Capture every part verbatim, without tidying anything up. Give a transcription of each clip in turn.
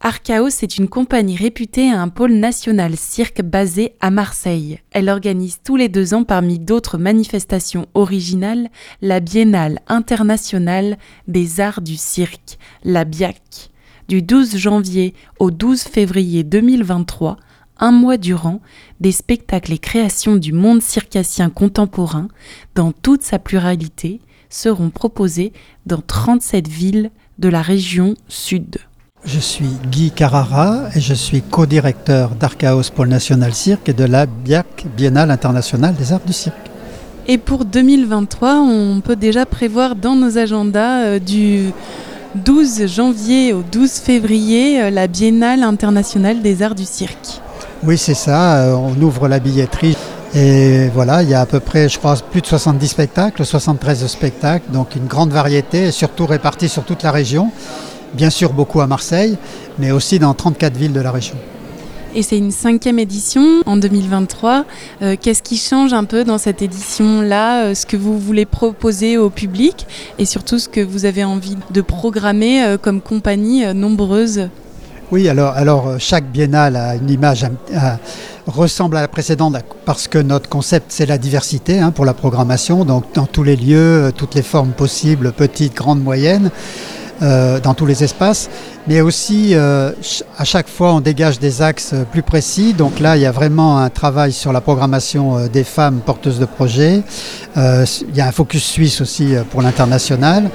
Archaos est une compagnie réputée à un pôle national cirque basé à Marseille. Elle organise tous les deux ans, parmi d'autres manifestations originales, la Biennale internationale des arts du cirque, la B I A C. Du douze janvier au douze février deux mille vingt-trois, un mois durant, des spectacles et créations du monde circassien contemporain, dans toute sa pluralité, seront proposés dans trente-sept villes de la région Sud. Je suis Guy Carrara et je suis co-directeur d'Archaos Pôle National Cirque et de la B I A C, Biennale internationale des arts du cirque. Et pour deux mille vingt-trois, on peut déjà prévoir dans nos agendas euh, du douze janvier au douze février euh, la Biennale internationale des arts du cirque. Oui, c'est ça, euh, on ouvre la billetterie et voilà, il y a à peu près, je crois, plus de soixante-dix spectacles, soixante-treize spectacles, donc une grande variété et surtout répartis sur toute la région. Bien sûr beaucoup à Marseille, mais aussi dans trente-quatre villes de la région. Et c'est une cinquième édition en deux mille vingt-trois. Euh, qu'est-ce qui change un peu dans cette édition-là, euh, ce que vous voulez proposer au public et surtout ce que vous avez envie de programmer euh, comme compagnie euh, nombreuse? Oui, alors, alors chaque biennale a une image, à, à, ressemble à la précédente parce que notre concept c'est la diversité hein, pour la programmation, donc dans tous les lieux, toutes les formes possibles, petites, grandes, moyennes. Euh, dans tous les espaces, mais aussi euh, ch- à chaque fois on dégage des axes plus précis. Donc là il y a vraiment un travail sur la programmation euh, des femmes porteuses de projets. Euh, il y a un focus suisse aussi euh, pour l'international.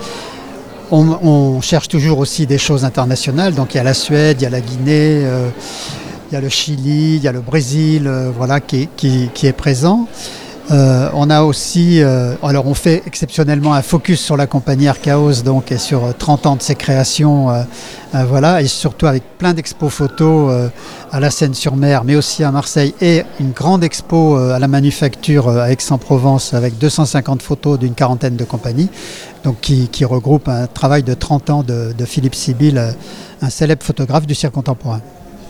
On, on cherche toujours aussi des choses internationales, donc il y a la Suède, il y a la Guinée, euh, il y a le Chili, il y a le Brésil, euh, voilà, qui, qui, qui est présent. Euh, on a aussi, euh, alors on fait exceptionnellement un focus sur la compagnie Archaos, donc et sur trente ans de ses créations, euh, euh, voilà, et surtout avec plein d'expos photos euh, à la Seine-sur-Mer, mais aussi à Marseille, et une grande expo euh, à la Manufacture euh, à Aix-en-Provence avec deux cent cinquante photos d'une quarantaine de compagnies, donc qui, qui regroupe un travail de trente ans de, de Philippe Sibyl, euh, un célèbre photographe du cirque contemporain.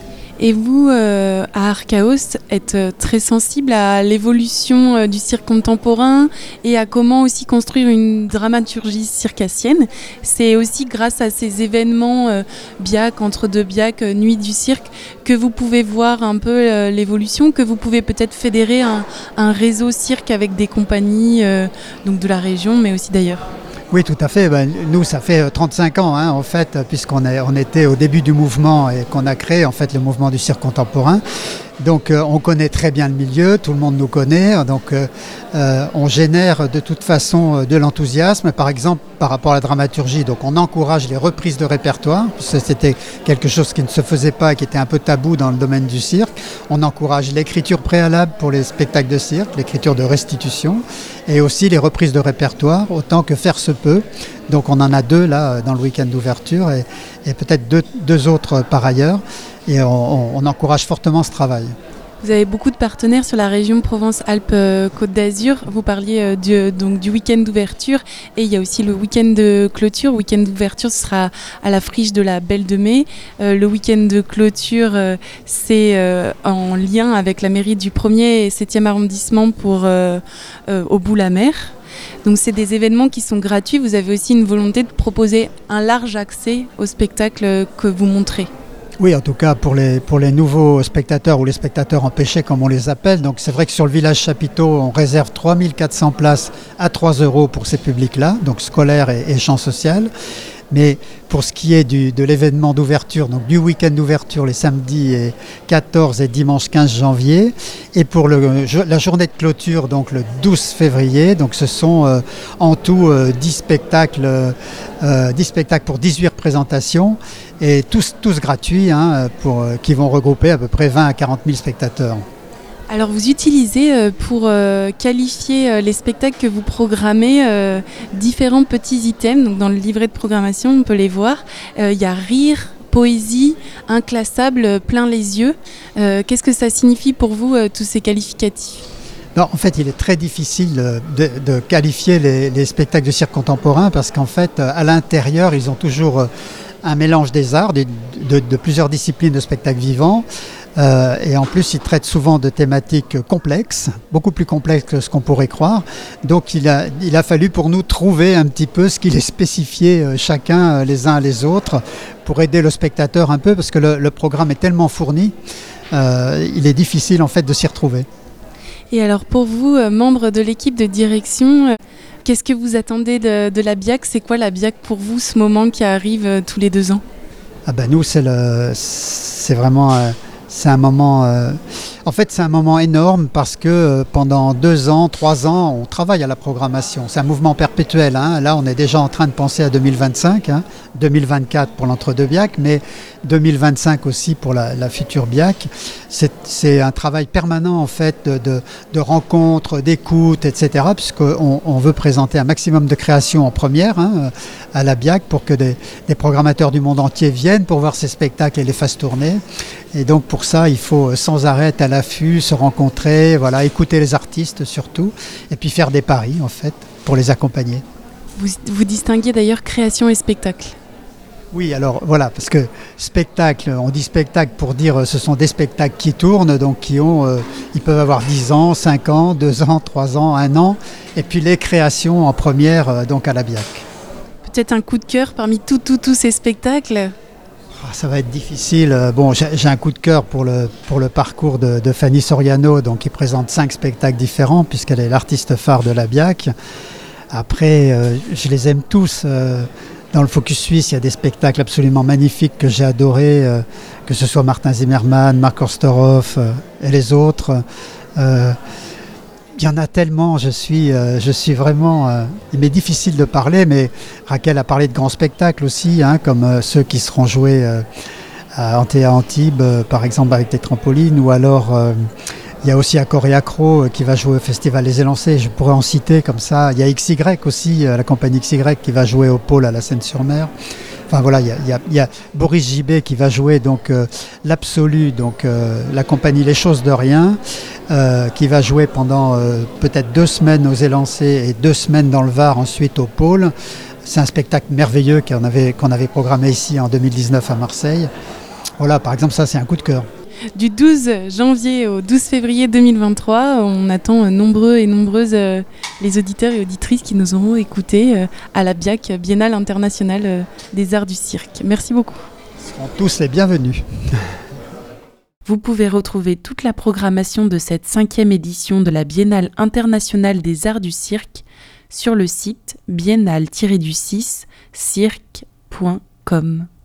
Et vous, euh, à Archaos, êtes très sensible à l'évolution euh, du cirque contemporain et à comment aussi construire une dramaturgie circassienne. C'est aussi grâce à ces événements euh, B I A C, entre deux B I A C, euh, Nuit du cirque, que vous pouvez voir un peu euh, l'évolution, que vous pouvez peut-être fédérer un, un réseau cirque avec des compagnies euh, donc de la région, mais aussi d'ailleurs. Oui, tout à fait. Ben, nous, ça fait trente-cinq ans, hein, en fait, puisqu'on est, on était au début du mouvement et qu'on a créé en fait le mouvement du cirque contemporain. Donc, euh, on connaît très bien le milieu, tout le monde nous connaît. Donc, euh, euh, on génère de toute façon de l'enthousiasme, par exemple, par rapport à la dramaturgie. Donc, on encourage les reprises de répertoire, puisque c'était quelque chose qui ne se faisait pas et qui était un peu tabou dans le domaine du cirque. On encourage l'écriture préalable pour les spectacles de cirque, l'écriture de restitution, et aussi les reprises de répertoire, autant que faire se peut. Donc, on en a deux là dans le week-end d'ouverture et, et peut-être deux, deux autres par ailleurs. Et on, on encourage fortement ce travail. Vous avez beaucoup de partenaires sur la région Provence-Alpes-Côte d'Azur. Vous parliez euh, du, donc, du week-end d'ouverture et il y a aussi le week-end de clôture. Le week-end d'ouverture, ce sera à la friche de la Belle de Mai. Euh, le week-end de clôture, euh, c'est euh, en lien avec la mairie du premier et septième arrondissement pour euh, euh, au Bout-la-Mer. Donc c'est des événements qui sont gratuits. Vous avez aussi une volonté de proposer un large accès aux spectacles que vous montrez. Oui, en tout cas pour les, pour les nouveaux spectateurs ou les spectateurs empêchés comme on les appelle. Donc c'est vrai que sur le village Chapiteau, on réserve trois mille quatre cents places à trois euros pour ces publics-là, donc scolaires et, et champ social. Mais pour ce qui est du, de l'événement d'ouverture, donc du week-end d'ouverture les samedis et quatorze et dimanche quinze janvier, et pour le, la journée de clôture, donc le douze février, donc ce sont euh, en tout euh, dix spectacles, euh, dix spectacles pour dix-huit représentations, et tous, tous gratuits, hein, pour, euh, qui vont regrouper à peu près vingt à quarante mille spectateurs. Alors vous utilisez euh, pour euh, qualifier euh, les spectacles que vous programmez euh, différents petits items. Donc dans le livret de programmation, on peut les voir. Euh, il y a rire, poésie, inclassable, plein les yeux. Euh, qu'est-ce que ça signifie pour vous, euh, tous ces qualificatifs ? Non, en fait, il est très difficile de, de qualifier les, les spectacles de cirque contemporain parce qu'en fait, à l'intérieur, ils ont toujours un mélange des arts, de, de, de plusieurs disciplines de spectacles vivants. Euh, et en plus, il traite souvent de thématiques complexes, beaucoup plus complexes que ce qu'on pourrait croire. Donc il a, il a fallu pour nous trouver un petit peu ce qui les spécifiait euh, chacun euh, les uns les autres pour aider le spectateur un peu, parce que le, le programme est tellement fourni, euh, il est difficile en fait de s'y retrouver. Et alors pour vous, euh, membre de l'équipe de direction, euh, qu'est-ce que vous attendez de, de la B I A C ? C'est quoi la B I A C pour vous, ce moment qui arrive euh, tous les deux ans ? Ah ben nous, c'est, le, c'est vraiment... Euh, c'est un moment... Euh, en fait, c'est un moment énorme parce que euh, pendant deux ans, trois ans, on travaille à la programmation. C'est un mouvement perpétuel. Hein. Là, on est déjà en train de penser à deux mille vingt-cinq, hein, deux mille vingt-quatre pour l'entre-deux B I A C, mais deux mille vingt-cinq aussi pour la, la future B I A C. C'est, c'est un travail permanent en fait de, de, de rencontres, d'écoute, et cetera. Puisqu'on on veut présenter un maximum de créations en première hein, à la B I A C pour que des, des programmateurs du monde entier viennent pour voir ces spectacles et les fassent tourner. Et donc pour ça, il faut sans arrêt être à l'affût, se rencontrer, voilà, écouter les artistes surtout, et puis faire des paris en fait pour les accompagner. Vous, vous distinguez d'ailleurs création et spectacle. Oui, alors voilà, parce que spectacle, on dit spectacle pour dire ce sont des spectacles qui tournent, donc qui ont, euh, ils peuvent avoir dix ans, cinq ans, deux ans, trois ans, un an, et puis les créations en première, euh, donc à la B I A C. Peut-être un coup de cœur parmi tous tout, tout ces spectacles ? Ça va être difficile. Bon, j'ai, j'ai un coup de cœur pour le, pour le parcours de, de Fanny Soriano, donc qui présente cinq spectacles différents, puisqu'elle est l'artiste phare de la B I A C. Après, euh, je les aime tous. Euh, dans le Focus Suisse, il y a des spectacles absolument magnifiques que j'ai adorés, euh, que ce soit Martin Zimmermann, Marc Osterhoff euh, et les autres. Euh, Il y en a tellement, je suis, euh, je suis vraiment... Euh, il m'est difficile de parler, mais Raquel a parlé de grands spectacles aussi, hein, comme euh, ceux qui seront joués euh, à Antea Antibes, euh, par exemple avec des trampolines, ou alors euh, il y a aussi Accor et Accro euh, qui va jouer au Festival Les Élancés, je pourrais en citer comme ça. Il y a X Y aussi, euh, la compagnie X Y qui va jouer au Pôle à la Seine-sur-Mer. Enfin voilà, il y a, il y a, il y a Boris Gibet qui va jouer donc euh, l'Absolu, donc euh, la compagnie Les Choses de Rien, euh, qui va jouer pendant euh, peut-être deux semaines aux Élancés et deux semaines dans le Var ensuite au Pôle. C'est un spectacle merveilleux qu'on avait, qu'on avait programmé ici en deux mille dix-neuf à Marseille. Voilà, par exemple, ça c'est un coup de cœur. Du douze janvier au douze février deux mille vingt-trois, on attend nombreux et nombreuses euh, les auditeurs et auditrices qui nous auront écoutés euh, à la B I A C, Biennale internationale euh, des arts du cirque. Merci beaucoup. Ils seront tous les bienvenus. Vous pouvez retrouver toute la programmation de cette cinquième édition de la Biennale internationale des arts du cirque sur le site biennale tiret du six cirque point com.